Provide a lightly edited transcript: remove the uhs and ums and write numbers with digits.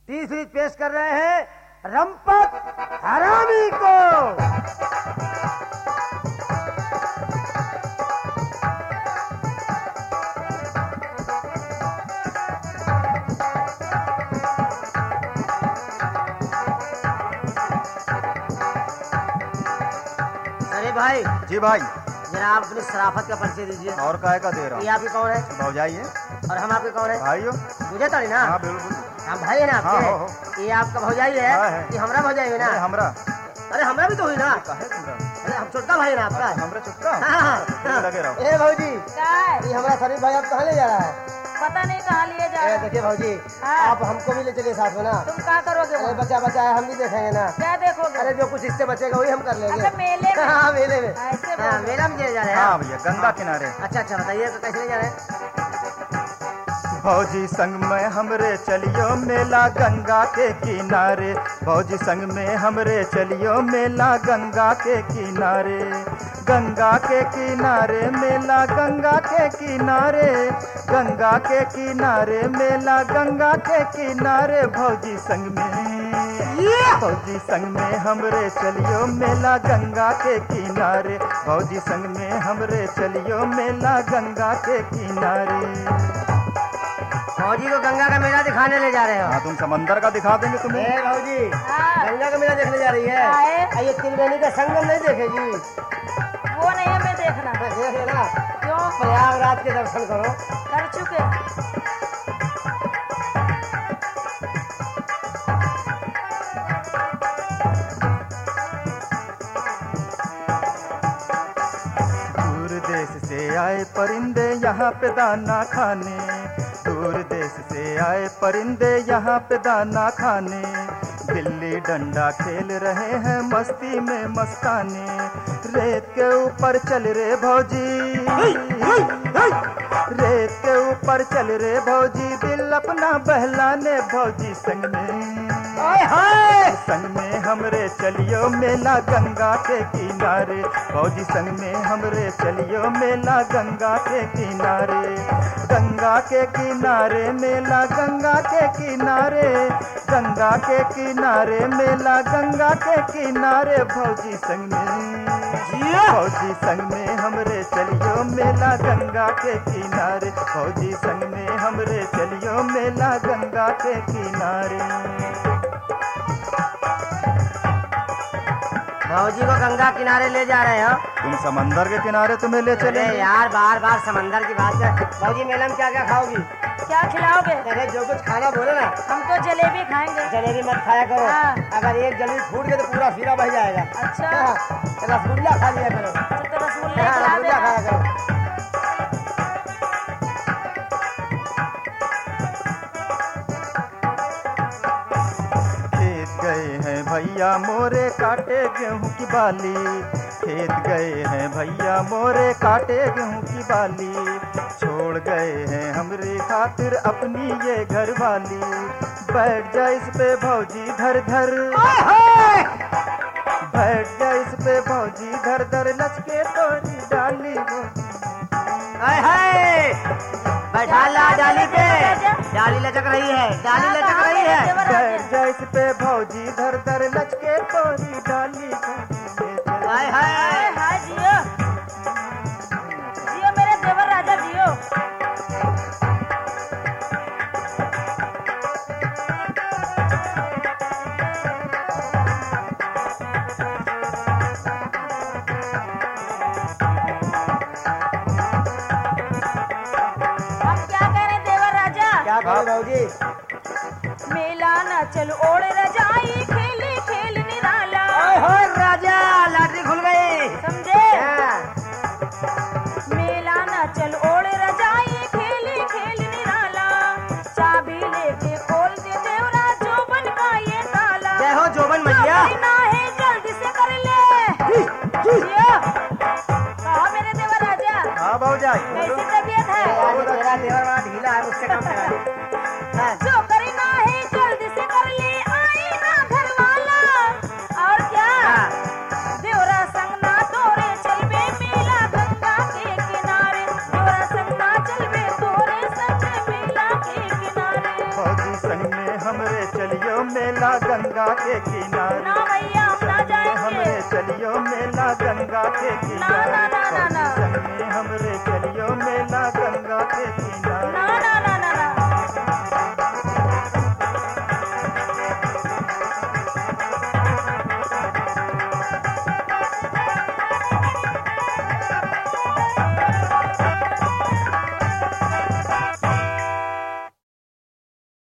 तीसरी पेश कर रहे हैं रंपक हरामी को। अरे भाई। जी भाई। जरा आप अपनी शराफत का परिचय दीजिए। और काय का दे रहा हूँ। ये आपकी कौन है? भौजाई है। और हम आपके कौन है? भाइयों। मुझे तो नहीं ना। हाँ बिल्कुल। हम भाई है ना आपके। हाँ, ये आपका भौजाई है। ये हमरा भौजाई है ना। हमरा। अरे हमरा भी तो हुई ना। अरे हम छोटका भाई ना आपका। हमरा छोटका। हाँ। लगे रहो। ए भौजी ये हमारा शरीफ भाई आप कहाँ ले जा रहा है? पता नहीं कहाँ लिए जा रहा है। देखिए भौजी आप हमको भी ले चलिए साथ में ना। तुम क्या करोगे? अरे बच्चा बच्चा है हम भी देखेंगे ना। क्या देखोगे? अरे जो कुछ इससे बचेगा वही हम कर लेंगे। अच्छा मेले में? हाँ मेले में। ऐसे हाँ मेला में जा रहे हैं। हाँ भैया गंगा किनारे। अच्छा अच्छा बताइए तो कैसे ले जा रहे हैं? भौजी संग में हमरे चलियो मेला गंगा के किनारे। भौजी संग में हमरे चलियो मेला गंगा के किनारे। गंगा के किनारे मेला गंगा के किनारे। गंगा के किनारे मेला गंगा के किनारे। भौजी संग में भौजी संग में हमरे चलियो मेला गंगा के किनारे। भौजी संग में हमरे चलियो मेला गंगा के किनारे। भौजी को गंगा का मेला दिखाने ले जा रहे हो? हाँ तुम समंदर का दिखा देंगे तुम्हें। भौजी गंगा का मेला देखने जा रही है। ये त्रिवेणी का संगम नहीं देखेगी? वो नहीं हमें देखना। देख लेना। क्यों? प्रयागराज के दर्शन करो। कर चुके। दूर देश से आए परिंदे यहाँ पे दाना खाने। दूर देश से आए परिंदे यहाँ पे दाना खाने। गिल्ली डंडा खेल रहे हैं मस्ती में मस्ताने। रेत के ऊपर चल रे भौजी। रेत के ऊपर चल रे भौजी दिल अपना बहलाने। भौजी संग में संग में हमरे चलियो मेला गंगा के किनारे। भौजी संग में हमरे चलियो मेला गंगा के किनारे। गंगा के किनारे मेला गंगा के किनारे। गंगा के किनारे मेला गंगा के किनारे। भौजी संग में भौजी संग में हमरे चलियो मेला गंगा के किनारे। भौजी संग में हमरे चलियो मेला गंगा के किनारे। भौजी को गंगा किनारे ले जा रहे हो? तुम समंदर के किनारे तुम्हें ले चले यार बार बार समंदर की बात कर। भौजी मेला में क्या क्या खाओगी? क्या खिलाओगे? अरे जो कुछ खाना बोले ना। हम तो जलेबी खाएंगे। जलेबी मत खाया करो। अगर एक जलेबी फूट गई तो पूरा सीरा बह जाएगा। अच्छा रसगुल्ला खा लिया करो। तो रसगुल्ला खाया करो। गए हैं भैया मोरे काटे गेहूं की बाली। खेत गए हैं भैया मोरे काटे गेहूं की बाली। छोड़ गए हैं हमरे खातिर अपनी ये घर वाली। बैठ जा इस पे भौजी धर धर। बैठ जा इस पे भौजी धर धर लचके तोरी डाली। बैठा ला डाली पे। डाली लचक रही है। डाली लचक रही है। बैठ जा इस पे भौजी धर धर लचके तोरी डाली। हाय हाय हाय जियो जियो मेरे देवर राजा जियो। भौजी मेला न चल ओढ़ रजाई खेले खेल निराला। राजा लॉटरी खुल गई समझे? मेला न चल ओढ़ रजाई खेले खेल निराला। चाबी लेके खोल दे देवरा जोबन का ये ताला। जय हो जोबन मैया। ना है जल्दी से कर ले। कहा मेरे देवर राजा। हाँ भौजाई कैसी तबीयत है? तेरा देवर बड़ा ढीला है मुझसे कम है। जो करना है जल्दी से कर ले आई ना घर वाला। और क्या देवरा संग ना तोरे चलबे मेला गंगा के किनारे। देवरा संग ना चलबे तोरे संग मेला के किनारे। भौजी संग में हमरे चलिए मेला गंगा के किनारे ना भैया हम ना हमरे जाएंगे। चलियो मेला गंगा के ना किनारे ना